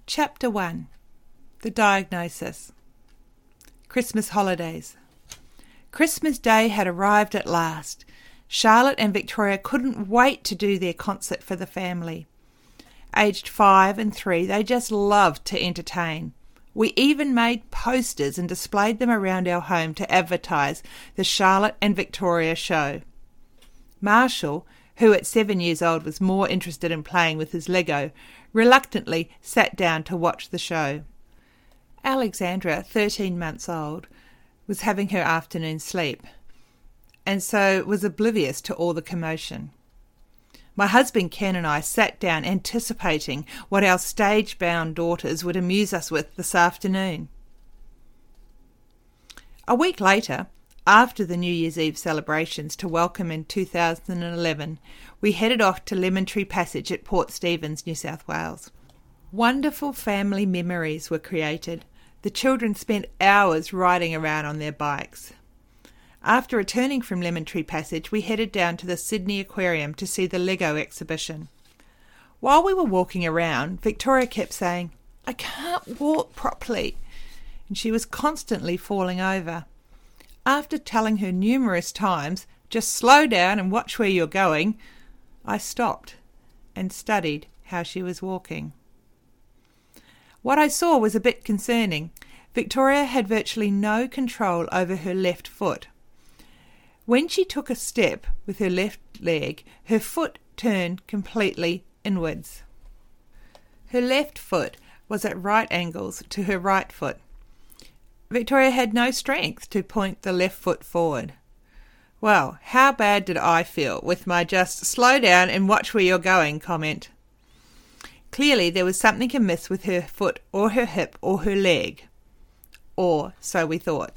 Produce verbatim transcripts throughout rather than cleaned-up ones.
Chapter one. The Diagnosis. Christmas Holidays. Christmas Day had arrived at last. Charlotte and Victoria couldn't wait to do their concert for the family. Aged five and three, they just loved to entertain. We even made posters and displayed them around our home to advertise the Charlotte and Victoria show. Marshall, who at seven years old was more interested in playing with his Lego, reluctantly sat down to watch the show. Alexandra, thirteen months old, was having her afternoon sleep, and so was oblivious to all the commotion. My husband Ken and I sat down anticipating what our stage-bound daughters would amuse us with this afternoon. A week later, after the New Year's Eve celebrations to welcome in two thousand eleven, we headed off to Lemon Tree Passage at Port Stephens, New South Wales. Wonderful family memories were created. The children spent hours riding around on their bikes. After returning from Lemon Tree Passage, we headed down to the Sydney Aquarium to see the Lego exhibition. While we were walking around, Victoria kept saying, "I can't walk properly," and she was constantly falling over. After telling her numerous times, "Just slow down and watch where you're going," I stopped and studied how she was walking. What I saw was a bit concerning. Victoria had virtually no control over her left foot. When she took a step with her left leg, her foot turned completely inwards. Her left foot was at right angles to her right foot. Victoria had no strength to point the left foot forward. Well, how bad did I feel with my just slow down and watch where you're going comment? Clearly there was something amiss with her foot or her hip or her leg. Or so we thought.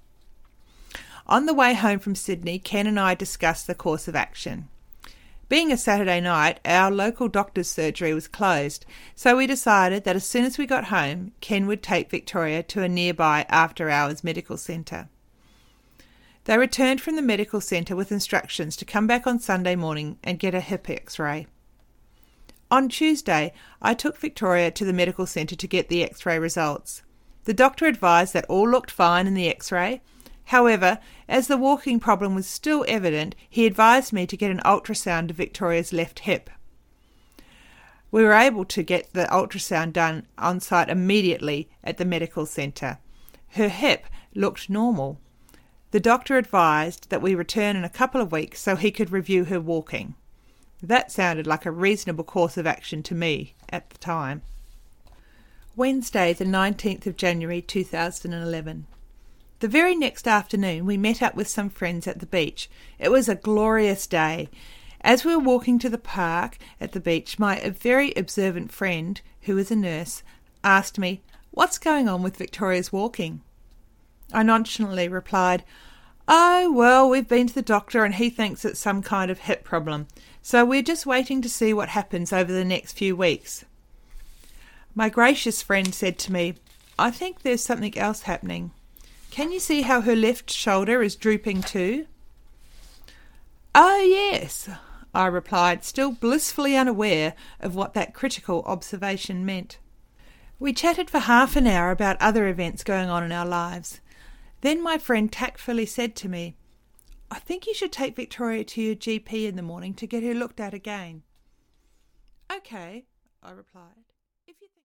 On the way home from Sydney, Ken and I discussed the course of action. Being a Saturday night, our local doctor's surgery was closed, so we decided that as soon as we got home, Ken would take Victoria to a nearby after-hours medical centre. They returned from the medical centre with instructions to come back on Sunday morning and get a hip x-ray. On Tuesday, I took Victoria to the medical centre to get the x-ray results. The doctor advised that all looked fine in the x-ray. However, as the walking problem was still evident, he advised me to get an ultrasound of Victoria's left hip. We were able to get the ultrasound done on site immediately at the medical centre. Her hip looked normal. The doctor advised that we return in a couple of weeks so he could review her walking. That sounded like a reasonable course of action to me at the time. Wednesday, the nineteenth of January two thousand eleven. The very next afternoon we met up with some friends at the beach. It was a glorious day. As we were walking to the park at the beach, my very observant friend, who is a nurse, asked me, "What's going on with Victoria's walking?" I nonchalantly replied, "Oh, well, we've been to the doctor and he thinks it's some kind of hip problem, so we're just waiting to see what happens over the next few weeks." My gracious friend said to me, "I think there's something else happening. Can you see how her left shoulder is drooping too?" "Oh, yes," I replied, still blissfully unaware of what that critical observation meant. We chatted for half an hour about other events going on in our lives. Then my friend tactfully said to me, "I think you should take Victoria to your G P in the morning to get her looked at again." "Okay," I replied.